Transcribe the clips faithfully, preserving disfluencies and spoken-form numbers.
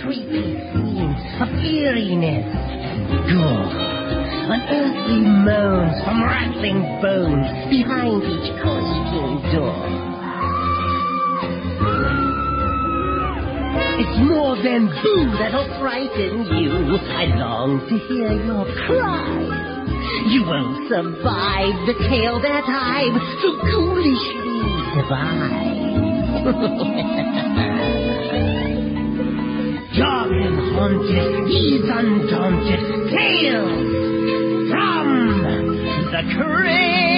creepy scene of eeriness, gore, unearthly moans from rattling bones behind each costume door. It's more than boo that'll frighten you. I long to hear your cries. You won't survive the tale that I've so ghoulishly devised. Dark and haunted, these undaunted tales from the crypt.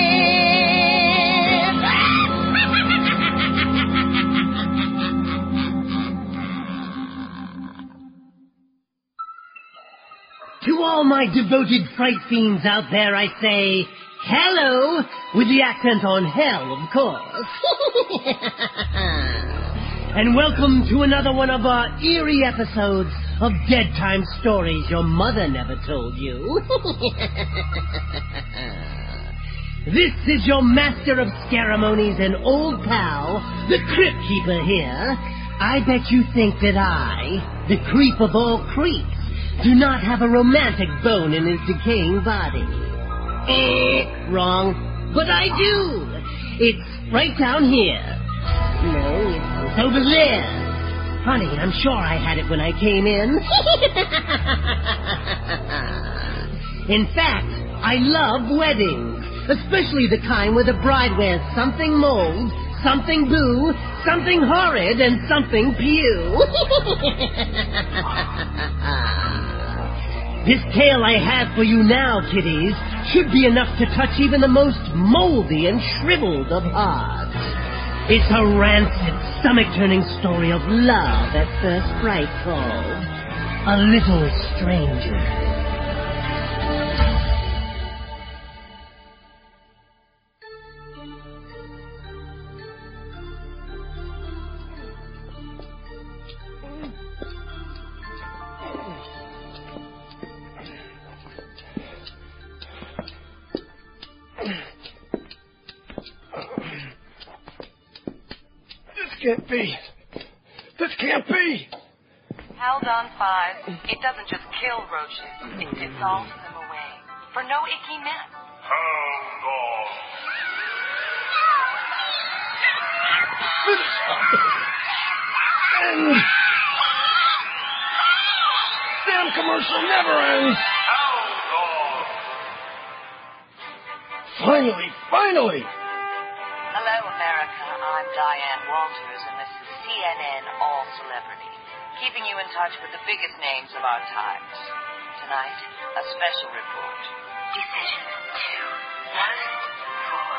To all my devoted fright fiends out there, I say, hello, with the accent on hell, of course. And welcome to another one of our eerie episodes of Dead Time Stories Your Mother Never Told You. This is your master of ceremonies and old pal, the Crypt Keeper here. I bet you think that I, the creep of all creeps, do not have a romantic bone in his decaying body. Eh, wrong. But I do. It's right down here. No, it's over there. Honey, I'm sure I had it when I came in. In fact, I love weddings, especially the kind where the bride wears something mold, something boo, something horrid, and something pew. This tale I have for you now, kiddies, should be enough to touch even the most moldy and shriveled of hearts. It's a rancid, stomach-turning story of love at first sight called A Little Stranger. Can't be. This can't be. Haldon five. It doesn't just kill roaches. It dissolves them away. For no icky mess. Haldon. And damn commercial never ends. Haldon. Finally, finally. Hello, America. I'm Diane Walters, and this is C N N All Celebrity, keeping you in touch with the biggest names of our times. Tonight, a special report. Decision two. Last four.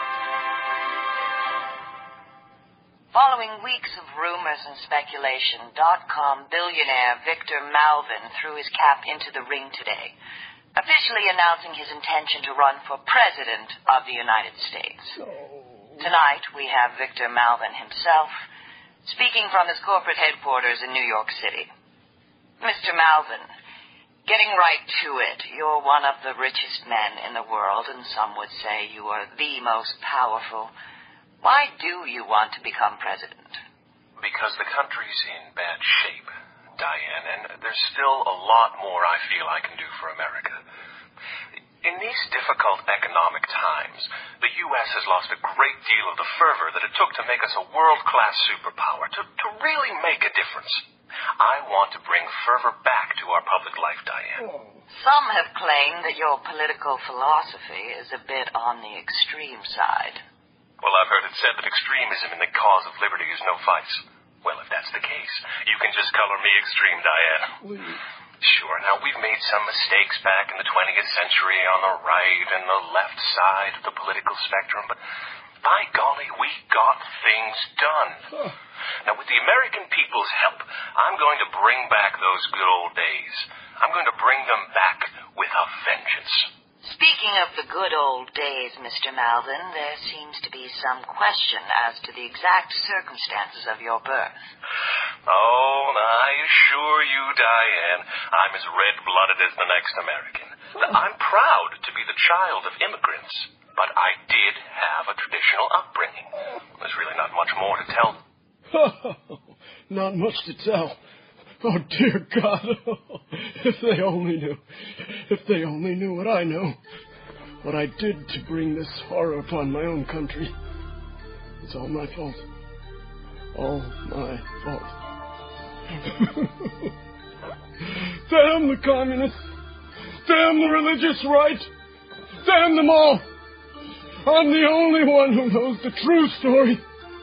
Following weeks of rumors and speculation, dot-com billionaire Victor Malvin threw his cap into the ring today, officially announcing his intention to run for President of the United States. Oh. Tonight, we have Victor Malvin himself, speaking from his corporate headquarters in New York City. Mister Malvin, getting right to it, you're one of the richest men in the world, and some would say you are the most powerful. Why do you want to become president? Because the country's in bad shape, Diane, and there's still a lot more I feel I can do for America. In these difficult economic times, the U S has lost a great deal of the fervor that it took to make us a world-class superpower, to, to really make a difference. I want to bring fervor back to our public life, Diane. Some have claimed that your political philosophy is a bit on the extreme side. Well, I've heard it said that extremism in the cause of liberty is no vice. Well, if that's the case, you can just color me extreme, Diane. Please. Sure, now we've made some mistakes back in the twentieth century on the right and the left side of the political spectrum, but by golly, we got things done. Now, with the American people's help, I'm going to bring back those good old days. I'm going to bring them back with a vengeance. Speaking of the good old days, Mister Malvin, there seems to be some question as to the exact circumstances of your birth. Oh, I assure you, Diane, I'm as red-blooded as the next American. I'm proud to be the child of immigrants, but I did have a traditional upbringing. There's really not much more to tell. Not much to tell. Oh, dear God. Oh, if they only knew. If they only knew what I know. What I did to bring this horror upon my own country. It's all my fault. All my fault. Damn the communists. Damn the religious right. Damn them all. I'm the only one who knows the true story.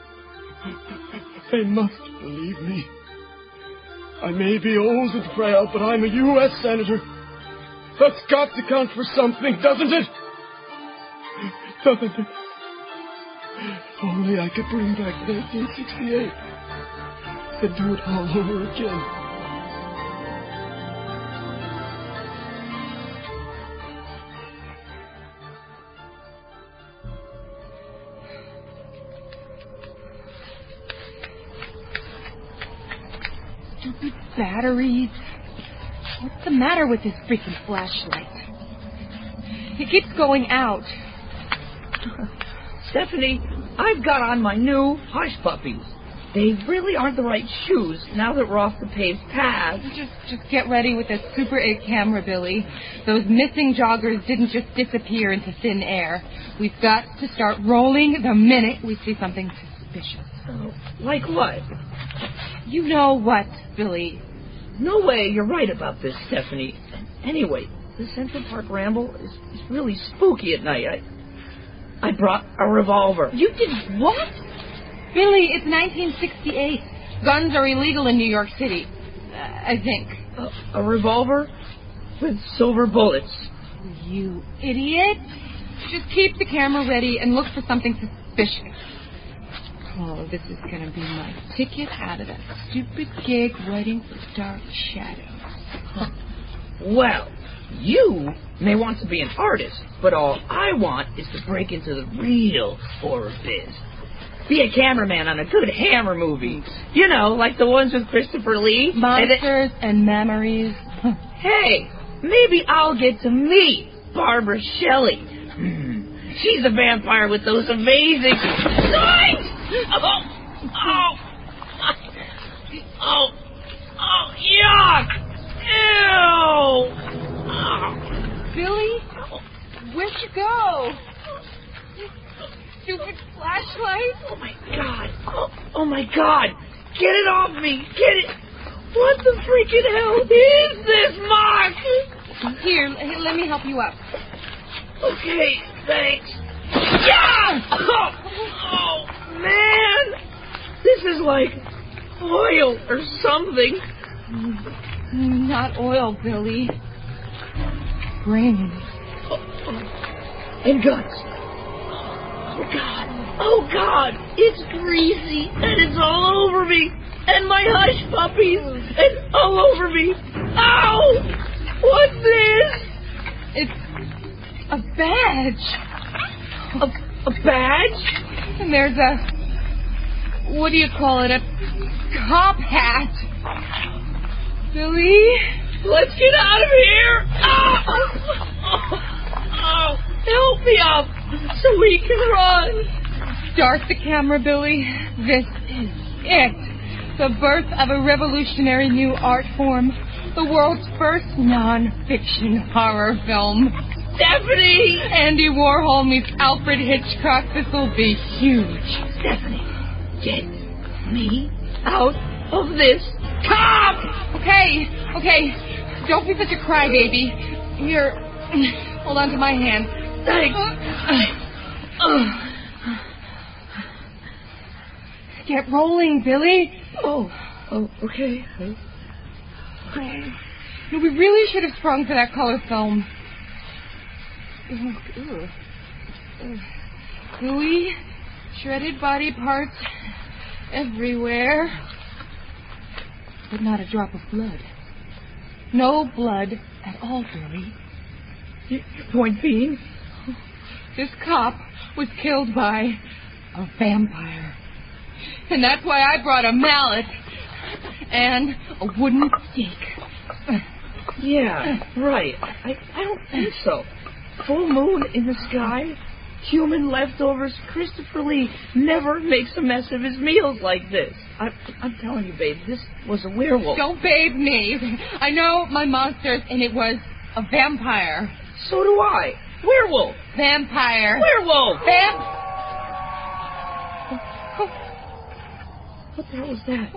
They must believe me. I may be old and frail, but I'm a U S Senator. That's got to count for something, doesn't it? Doesn't it? If only I could bring back nineteen sixty-eight and do it all over again. Stupid batteries. What's the matter with this freaking flashlight? It keeps going out. Stephanie, I've got on my new hush puppies. They really aren't the right shoes now that we're off the paved path. Just just get ready with a Super eight camera, Billy. Those missing joggers didn't just disappear into thin air. We've got to start rolling the minute we see something suspicious. Oh, like what? You know what, Billy. No way you're right about this, Stephanie. Anyway, the Central Park Ramble is, is really spooky at night. I, I brought a revolver. You did what? Billy, it's nineteen sixty-eight. Guns are illegal in New York City. Uh, I think. A, a revolver with silver bullets. You idiot. Just keep the camera ready and look for something suspicious. Oh, this is going to be my ticket out of that stupid gig writing for Dark Shadows. Huh. Well, you may want to be an artist, but all I want is to break into the real horror biz. Be a cameraman on a good Hammer movie. You know, like the ones with Christopher Lee. Monsters and, and memories. Hey, maybe I'll get to meet Barbara Shelley. She's a vampire with those amazing... Signs! Oh! Oh! Oh! Oh, yuck! Ew! Oh. Billy? Where'd you go? Stupid flashlight? Oh, my God. Oh, oh, my God. Get it off me. Get it. What the freaking hell is this, Mark? Here, let me help you up. Okay, thanks. Yeah! Oh, oh, man. This is like oil or something. Not oil, Billy. Brains. Oh, oh. And guts. Oh, God. Oh, God. It's greasy, and it's all over me. And my hush puppies, and all over me. Ow! What's this? It's a badge. A, a badge? And there's a... What do you call it? A cop hat. Billy? Let's get out of here. Oh, oh, oh, help me up so we can run. Start the camera, Billy. This is it. The birth of a revolutionary new art form. The world's first non-fiction horror film. Stephanie! Andy Warhol meets Alfred Hitchcock. This will be huge. Stephanie, get me out of this cop! Okay, okay. Don't be such a crybaby. Here, hold on to my hand. Thanks. Get rolling, Billy. Oh, oh, okay. Okay. No, we really should have sprung for that color film. Ugh, ugh. Ugh. Gooey, shredded body parts everywhere. But not a drop of blood. No blood at all, Billy. Your point being? This cop was killed by a vampire. And that's why I brought a mallet and a wooden stake. Yeah, right. I, I don't think so. Full moon in the sky, human leftovers. Christopher Lee never makes a mess of his meals like this. I'm, I'm telling you, babe, this was a werewolf. Don't babe me. I know my monsters, and it was a vampire. So do I. Werewolf. Vampire. Werewolf. Vamp... What the hell was that?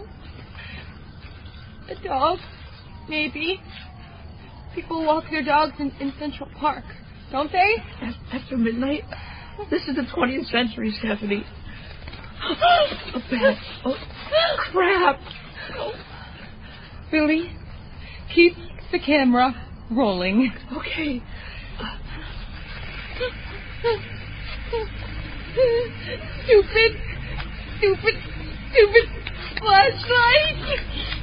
A dog, maybe. People walk their dogs in, in Central Park, don't they? After midnight? This is the twentieth century, Stephanie. A bat. Oh, crap. Billy, keep the camera rolling. Okay. Stupid, stupid, stupid flashlight.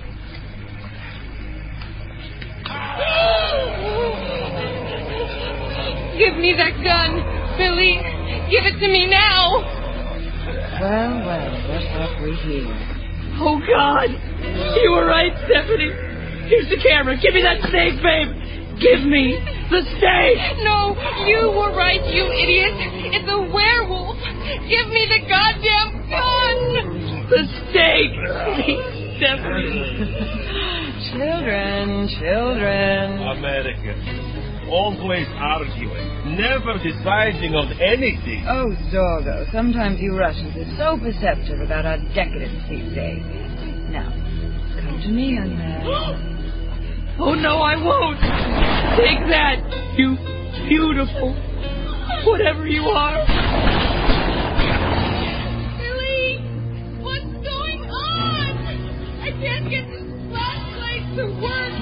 Give me that gun, Billy. Give it to me now. Well, well, what have we here? Oh, God. You were right, Stephanie. Here's the camera. Give me that steak, babe. Give me the steak. No, you were right, you idiot. It's a werewolf. Give me the goddamn gun. The steak. Stephanie. Children, children. Americans, always arguing, never deciding on anything. Oh, Zorgo, sometimes you Russians are so perceptive about our decadence these days. Now, come to me, young man. Oh, no, I won't. Take that, you beautiful, whatever you are. Billy, what's going on? I can't get this flashlight to work.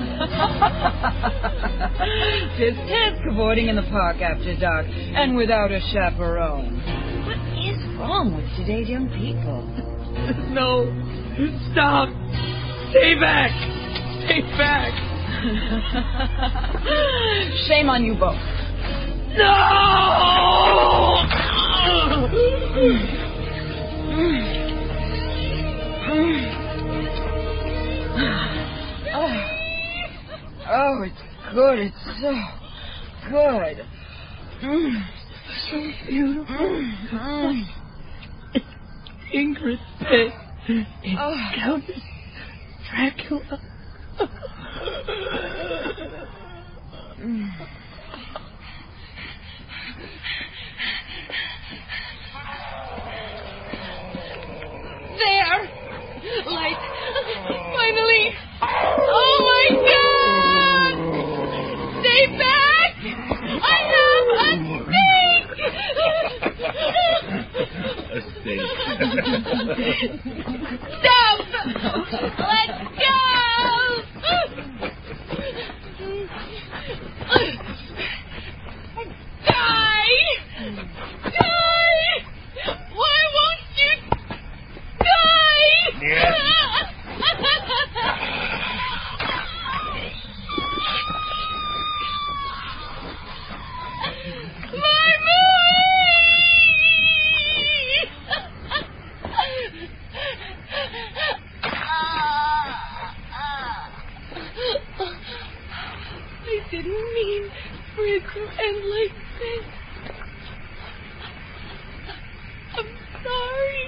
Just task avoiding in the park after dark and without a chaperone. What is wrong with today's young people? No, stop. Stay back. Stay back. Shame on you both. No! Oh. Oh, it's good. It's so good. Mm. So beautiful. Mm. Ingrid Pitt. It's Oh. Countess Dracula. Mm. There! Light! Finally! Oh my God! Stay back! I have a A snake! steak. Stop! Let go! Die! Die! Why won't you die? Yes. My I didn't mean for it to end like this. I'm sorry.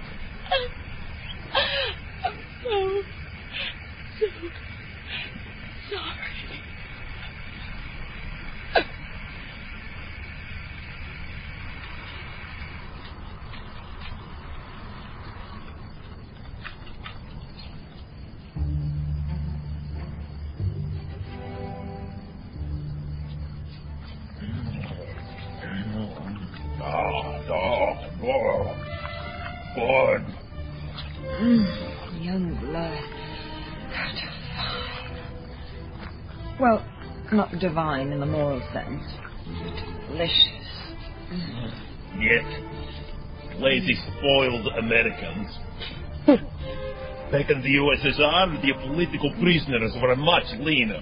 I'm so, so sorry. Blood. Mm, young blood. Divine. Well, not divine in the moral sense, but delicious. Mm. Yet, lazy, spoiled Americans. Back in the U S S R, the political prisoners were much leaner.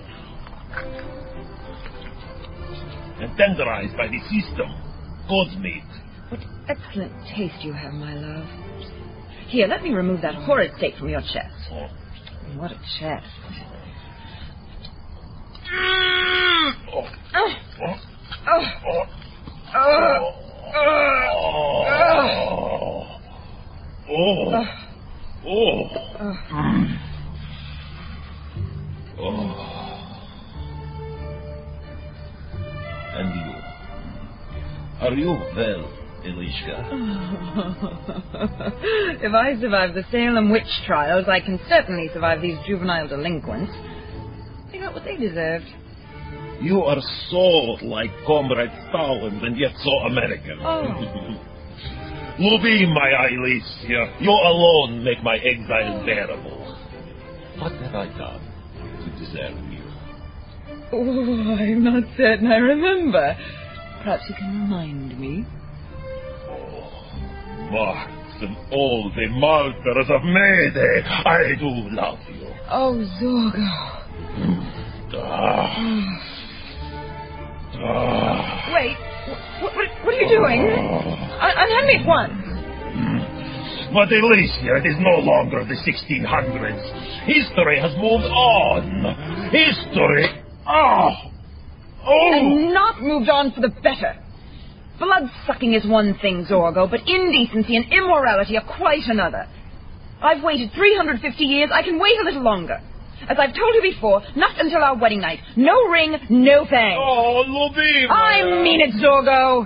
And tenderized by the system. God's meat. What excellent taste you have, my love. Here, let me remove that horrid steak from your chest. Oh. What a chest. Oh. Oh. Oh. Oh. Oh. And you? Are you well, Elishka? If I survive the Salem witch trials, I can certainly survive these juvenile delinquents. They got what they deserved. You are so like Comrade Stalin and yet so American. Oh. Lubi, my Alicia, you alone make my exile bearable. What have I done to deserve you? Oh, I'm not certain I remember. Perhaps you can remind me. Oh, marks and all the martyrs of Mayday, I do love you. Oh, Zorgo. Ah. Ah. Wait, what, what, what are you doing? Un- unhand me at once. But Alicia, it is no longer the sixteen hundreds. History has moved on. History... Oh! Oh! And not moved on for the better. Blood-sucking is one thing, Zorgo, but indecency and immorality are quite another. I've waited three hundred fifty years. I can wait a little longer. As I've told you before, not until our wedding night. No ring, no thing. Oh, Lubima! I mean it, Zorgo.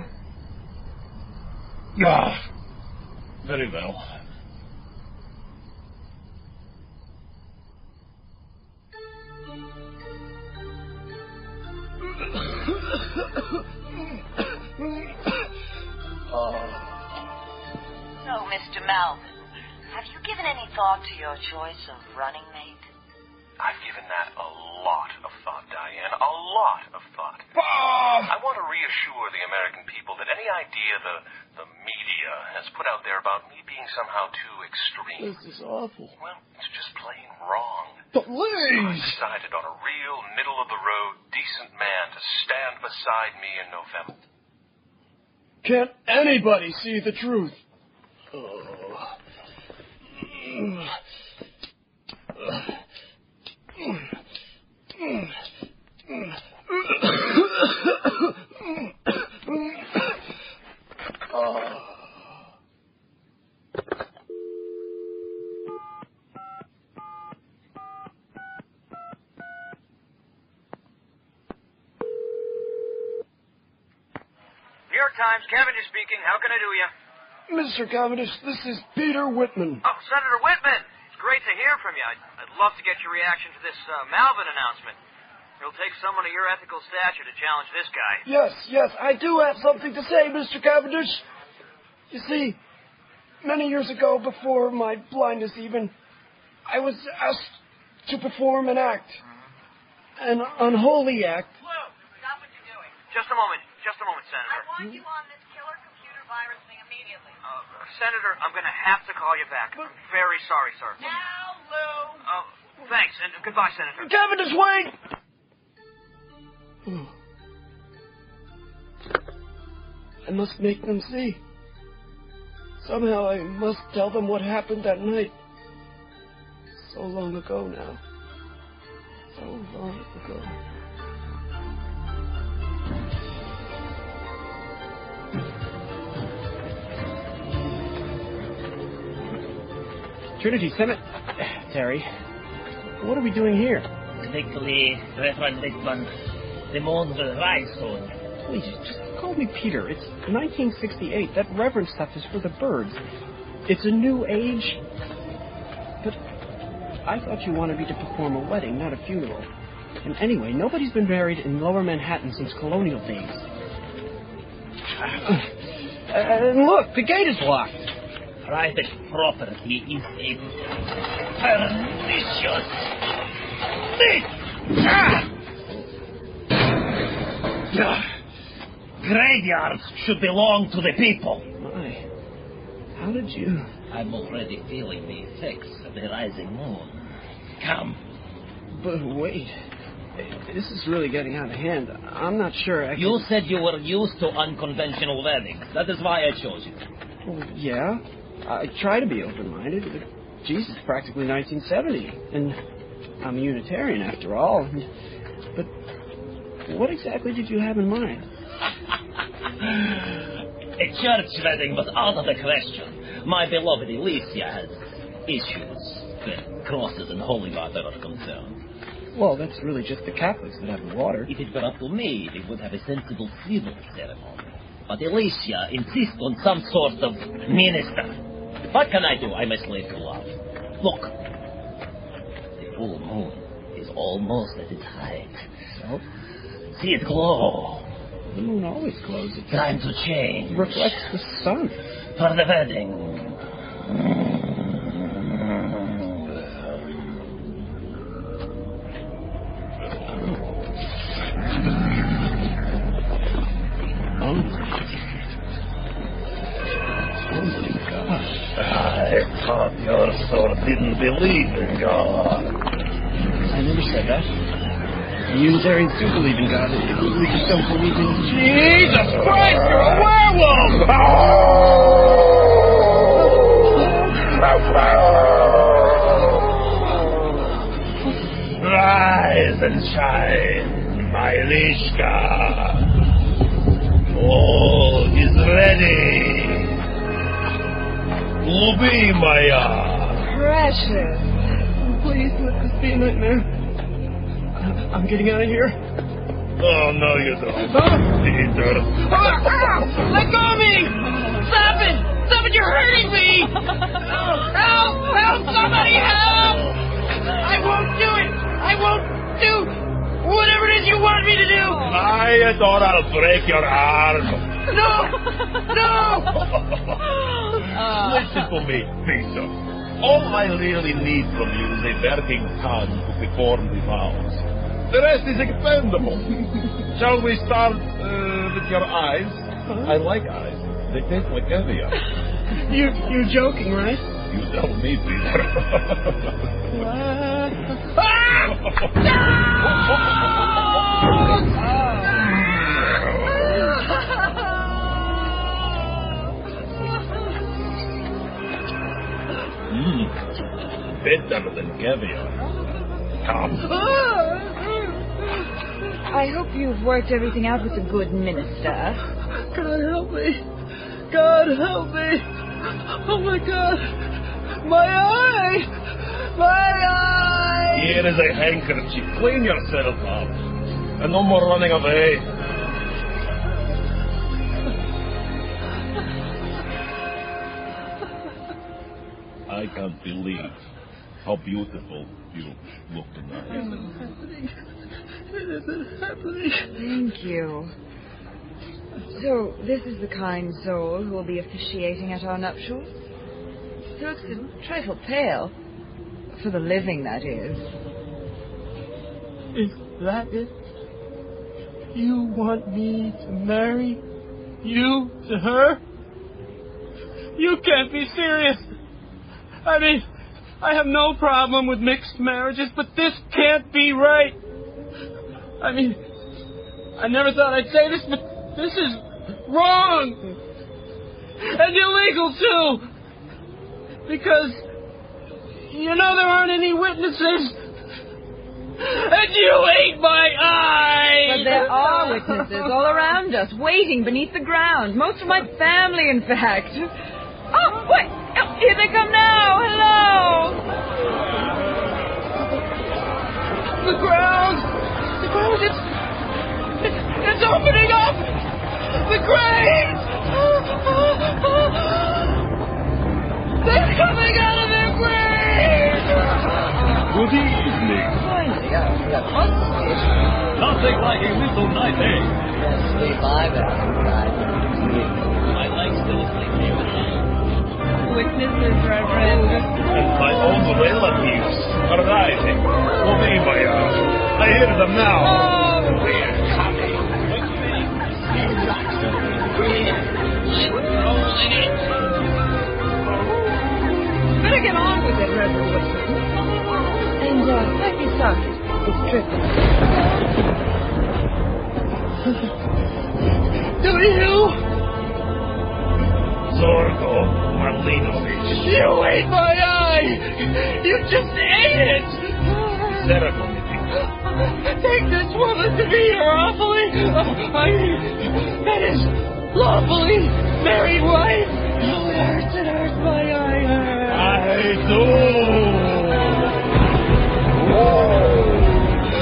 Ah, very well. So, Mister Malvin, have you given any thought to your choice of running mate? I've given that a lot of thought, Diane. A lot of thought. Bob! I want to reassure the American people that any idea the the media has put out there about me being somehow too extreme, This is awful. well, it's just plain wrong. But I Liz! decided on a real middle-of-the-road, decent man to stand beside me in November. Can't anybody see the truth? Oh. New York Times, Cavendish speaking. How can I do you? Mister Cavendish, this is Peter Whitman. Oh, Senator Whitman. It's great to hear from you. I'd, I'd love to get your reaction to this uh, Malvin announcement. It'll take someone of your ethical stature to challenge this guy. Yes, yes, I do have something to say, Mister Cavendish. You see, many years ago, before my blindness even, I was asked to perform an act. An unholy act. Lou, stop what you're doing. Just a moment. Just a moment, Senator. I want you on this killer computer virus thing immediately. Uh, Senator, I'm going to have to call you back. I'm very sorry, sir. Now, Lou. Oh, thanks, and goodbye, Senator. Cavendish, wait! I must make them see. Somehow I must tell them what happened that night. So long ago now. So long ago. Trinity Senate... Terry, what are we doing here? Particularly, Reverend Whitman, the moon will rise soon. Please, just call me Peter. It's nineteen sixty-eight. That reverend stuff is for the birds. It's a new age. But I thought you wanted me to perform a wedding, not a funeral. And anyway, nobody's been married in Lower Manhattan since colonial days. Uh, and look, the gate is locked. Private property is a pernicious thing. Ah! Graveyards should belong to the people. My, how did you... I'm already feeling the effects of the rising moon. Come. But wait, this is really getting out of hand. I'm not sure I can... You said you were used to unconventional weddings. That is why I chose you. Well, yeah, I try to be open-minded, but geez, it's practically nineteen seventy, and I'm a Unitarian after all. But what exactly did you have in mind? A church wedding was out of the question. My beloved Alicia has issues where crosses and holy water are concerned. Well, that's really just the Catholics that have the water. If it were up to me, they would have a sensible civil ceremony. But Alicia insists on some sort of minister. What can I do? I'm a slave to love. Look, the full moon is almost at its height. So? See it glow. The moon always glows. It's time to change. It reflects the sun. For the wedding. I thought your soul didn't believe in God. I never said that. Unitarians do believe in God. We just don't believe in Jesus Christ, you're a werewolf! Rise and shine, my Lishka. All is ready. Lubimaya. Precious. Please let this be a nightmare. I'm getting out of here. Oh, no, you don't. Huh? Peter. Oh, ow! Let go of me! Stop it! Stop it! You're hurting me! Help! Help! Somebody help! I won't do it! I won't do whatever it is you want me to do! I thought I'll break your arm. No! No! Listen to me, Peter. All I really need from you is a working tongue to perform the vows. The rest is expendable. Shall we start uh, with your eyes? Huh? I like eyes. They taste like caviar. You, you're joking, right? You tell me, Peter. mm, better than caviar. Come. I hope you've worked everything out with the good minister. God help me. God help me. Oh my God. My eye. My eye. Here is a handkerchief. Clean yourself up. And no more running away. I can't believe how beautiful you look tonight. It isn't happening. Thank you. So, this is the kind soul who will be officiating at our nuptials? He looks a trifle pale. For the living, that is. Is that it? You want me to marry you to her? You can't be serious. I mean, I have no problem with mixed marriages, but this can't be right. I mean, I never thought I'd say this, but this is wrong. And illegal, too. Because, you know, there aren't any witnesses. And you ate my eye! But there are witnesses all around us, waiting beneath the ground. Most of my family, in fact. Oh, wait! Oh, here they come now! Hello! The ground! The ground, it's... It's, it's opening up! The grave! They're coming out of their grave! Good evening. Finally, after that hostage. Nothing like a little night, eh? Yes, sleep I've had. My legs still sleep here at night. Witnesses, Reverend. And my own relatives are rising. Lubimaya. I hear them now. Oh, We're coming. better get on with it, Reverend Whitman. And, uh, might be sorry. It's tricky. Do you? Zorgo Marlinovich. You ate my eye! You just ate it! Ceremony. Take this woman to be your awfully... I mean, that is, lawfully married wife! Oh, it hurts, it hurts, my eye hurts! I do.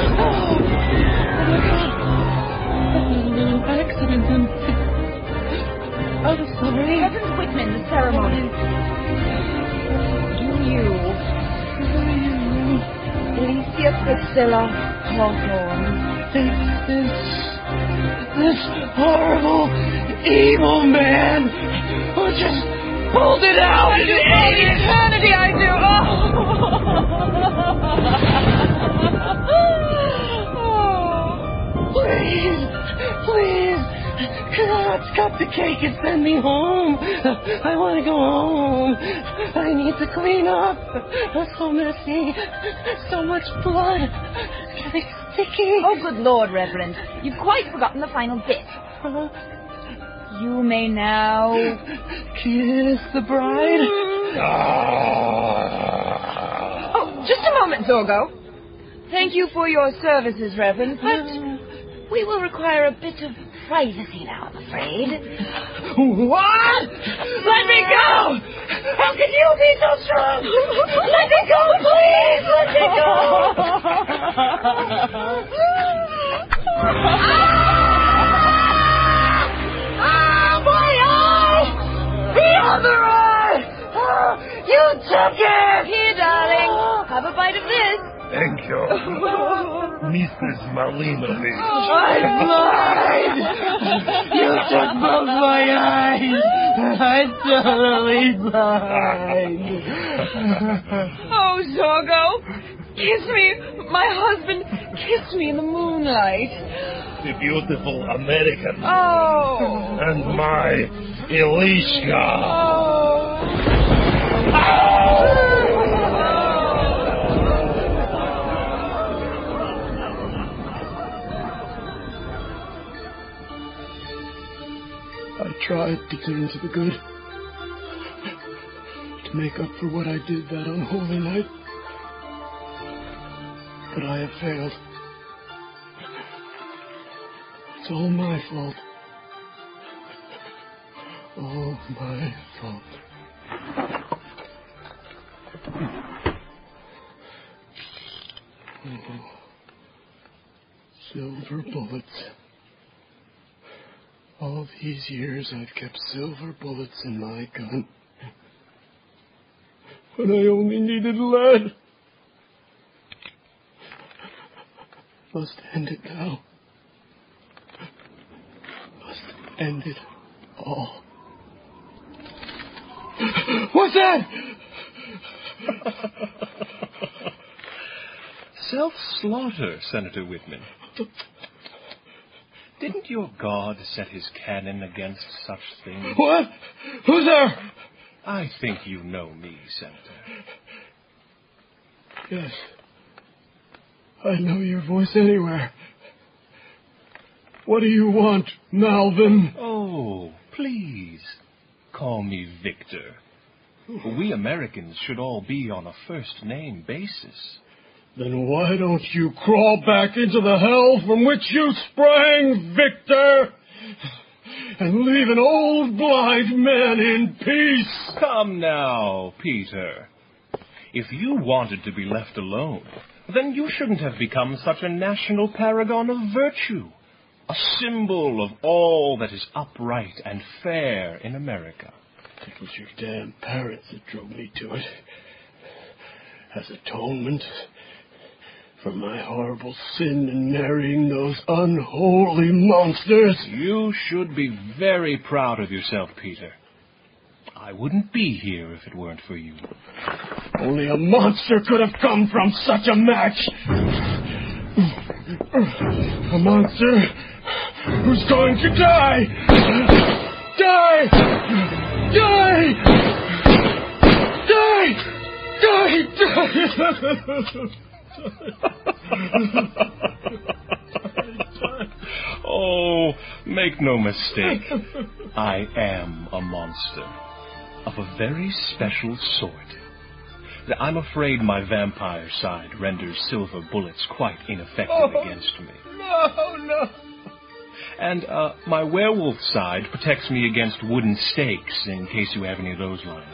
accident and... I'm sorry. Reverend Whitman, the ceremony. Do you, Alicia Priscilla Hawthorne, This, this, this horrible, evil man who just pulled it out. I do for the eternity, I do. Oh. Please, please, God, cut the cake and send me home. I want to go home. I need to clean up. That's so messy. So much blood. It's sticky. Oh, good Lord, Reverend. You've quite forgotten the final bit. Uh, You may now... kiss the bride. Oh, just a moment, Zorgo. Thank you for your services, Reverend, but we will require a bit of privacy now, I'm afraid. What? Let me go! How can you be so strong? Let me go, please! Let me go! Ah, my eye! The other eye! Oh, you took it! Here, darling. Have a bite of this. Thank you, Missus Malinovich. I'm blind! You took both my eyes! I'm totally blind! Oh, Zorgo. Kiss me. My husband. Kiss me in the moonlight. The beautiful American. Oh. And my Elishka. Oh. I tried to turn to the good, to make up for what I did that unholy night, but I have failed. It's all my fault. All my fault. Oh, silver bullets. All these years I've kept silver bullets in my gun. When I only needed lead. Must end it now. Must end it all. What's that? Self-slaughter, Senator Whitman. Didn't your God set his cannon against such things? What? Who's there? I think you know me, Senator. Yes. I know your voice anywhere. What do you want, Malvin? Oh, please, call me Victor. We Americans should all be on a first-name basis. Then why don't you crawl back into the hell from which you sprang, Victor? And leave an old blind man in peace. Come now, Peter. If you wanted to be left alone, then you shouldn't have become such a national paragon of virtue. A symbol of all that is upright and fair in America. It was your damn parents that drove me to it. As atonement for my horrible sin in marrying those unholy monsters. You should be very proud of yourself, Peter. I wouldn't be here if it weren't for you. Only a monster could have come from such a match. A monster who's going to die. Die! Die! Die! Die! Oh, make no mistake. I am a monster. Of a very special sort. I'm afraid my vampire side renders silver bullets quite ineffective oh, against me. No, no. And uh, my werewolf side protects me against wooden stakes, in case you have any of those lying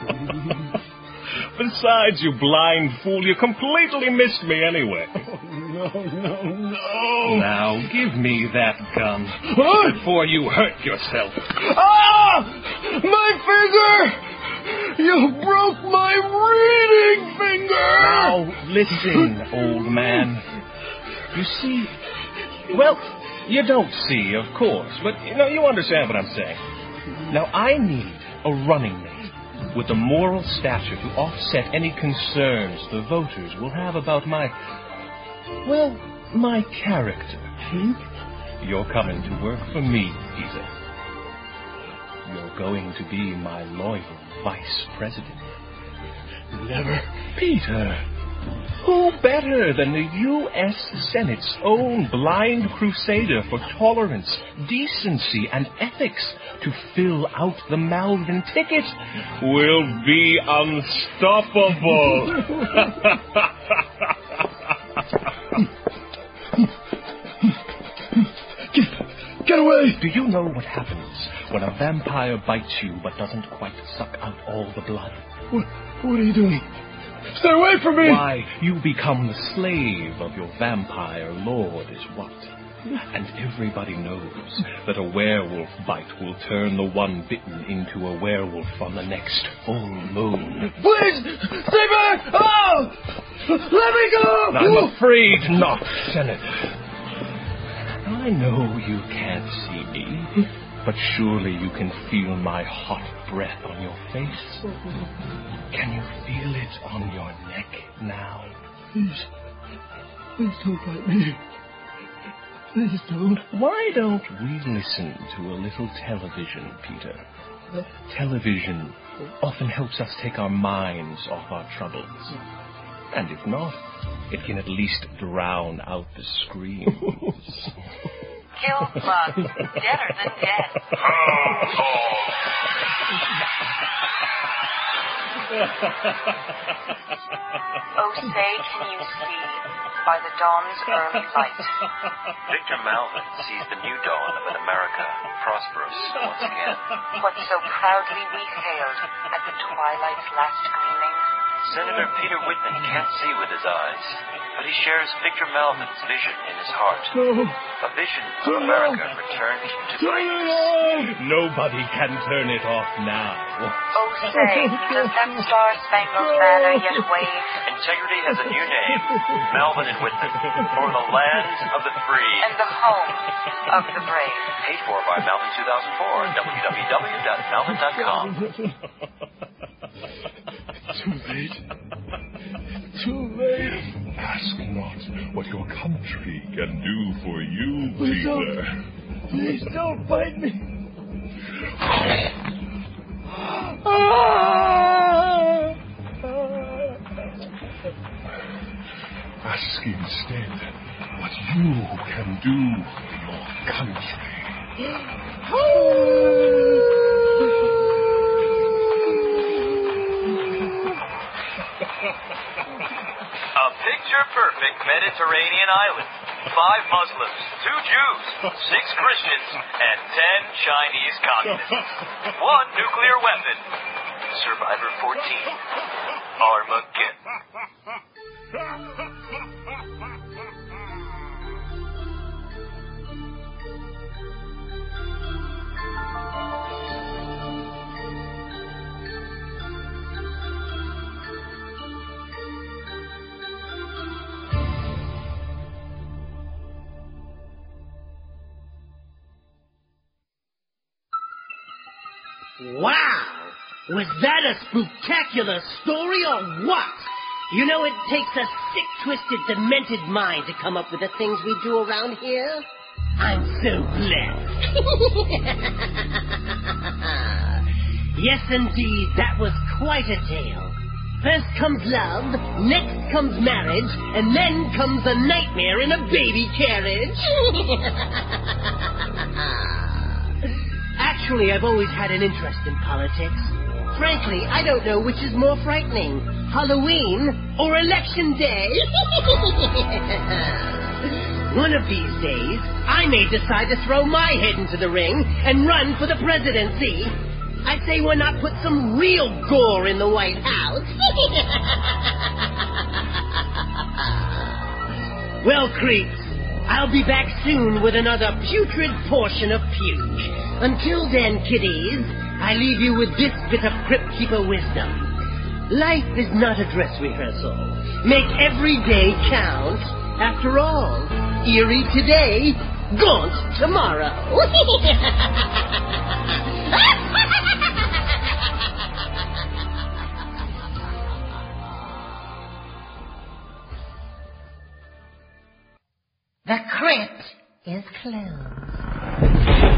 about. Besides, you blind fool, you completely missed me anyway. Oh, no, no, no. Now, give me that gun What? before you hurt yourself. Ah! My finger! You broke my reading finger! Now, listen, old man. You see... Well, you don't see, of course, but, you know, you understand what I'm saying. Now, I need a running mate with the moral stature to offset any concerns the voters will have about my... well, my character. Hmm? You're coming to work for me, Peter. You're going to be my loyal vice president. Never. Peter, who better than the U S Senate's own blind crusader for tolerance, decency, and ethics to fill out the Malvin ticket will be unstoppable. Get, get away! Do you know what happens when a vampire bites you but doesn't quite suck out all the blood? What, what are you doing? Stay away from me! Why, you become the slave of your vampire lord is what. And everybody knows that a werewolf bite will turn the one bitten into a werewolf on the next full moon. Please! Stay back! Oh! Let me go! I'm afraid not, Senator. I know you can't see me, but surely you can feel my hot breath on your face. Can you feel it on your neck now? Please. Please don't bite me. Please don't. Why don't we listen to a little television, Peter? Television often helps us take our minds off our troubles. And if not, it can at least drown out the screams. Kill Bug. Deader than dead. Oh, say, can you see by the dawn's early light? Victor Malvin sees the new dawn of an America prosperous once again. What so proudly we hailed at the twilight's last gleaming? Senator Peter Whitman can't see with his eyes, but he shares Victor Malvin's vision in his heart. No. A vision of America returned to greatness. Nobody can turn it off now. Oh, say, does that star-spangled banner yet wave? Integrity has a new name, Malvin and Whitman, for the land of the free. And the home of the brave. Paid for by Malvin two thousand four, w w w dot malvin dot com. Too late. Too late. Ask not what your country can do for you, Please Peter. don't. Please don't bite me. Ask instead what you can do for your country. A picture-perfect Mediterranean island. Five Muslims, two Jews, six Christians, and ten Chinese communists. One nuclear weapon. Survivor fourteen. Armageddon. Wow! Was that a spectacular story or what? You know, it takes a sick-twisted, demented mind to come up with the things we do around here. I'm so blessed. Yes, indeed, that was quite a tale. First comes love, next comes marriage, and then comes a nightmare in a baby carriage. Actually, I've always had an interest in politics. Frankly, I don't know which is more frightening, Halloween or Election Day. One of these days, I may decide to throw my head into the ring and run for the presidency. I say why not put some real gore in the White House? Well, creeps, I'll be back soon with another putrid portion of puke. Until then, kiddies, I leave you with this bit of Crypt Keeper wisdom. Life is not a dress rehearsal. Make every day count. After all, eerie today, gaunt tomorrow. The crypt is closed.